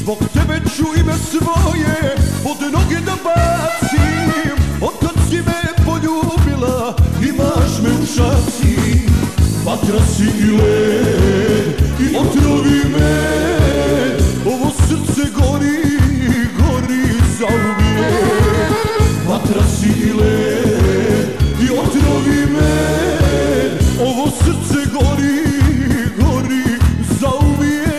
Zbog tebe ću ime svoje pod noge da bacim. Otkad si me poljubila, imaš me u šaci. Vatra si i led i otrovi me. Ovo srce gori, gori zauvijek. Vatra si i led i otrovi me. Ovo srce gori, gori zauvijek.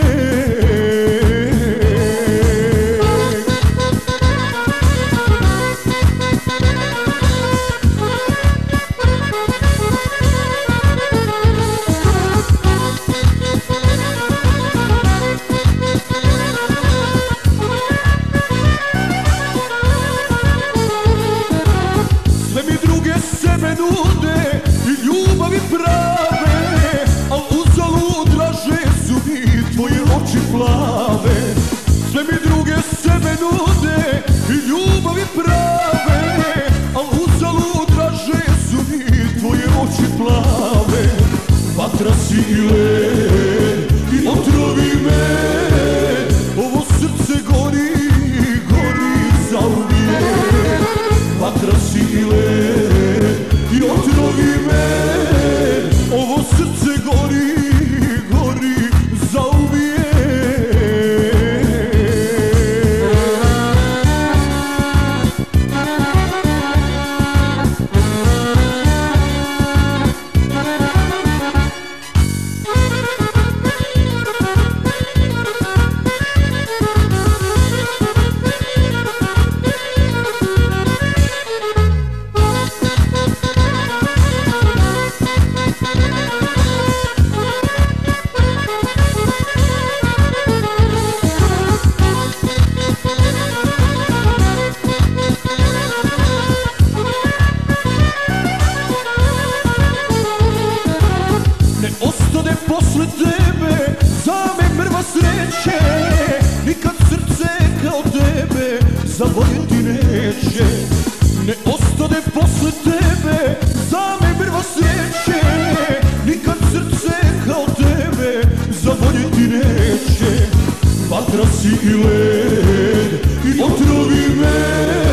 Sve mi druge sebe nude i ljubavi prave, al uzalud draže su mi tvoje oči plave. Sve mi druge sebe nude i ljubavi prave, al uzalud draže su mi tvoje oči plave. Vatra si i led i otrovi me. Ovo srce gori, gori zauvijek. Vatra si i led i otrovi me. Ovo srce gori, gori zauvijek. Ne ostane posle tebe za me prva sreće. Nikad srce kao tebe zavoljeti neće. Ne ostane posle tebe za me prva sreće. Nikad srce kao tebe zavoljeti neće. Vatra si i led i otrovi me.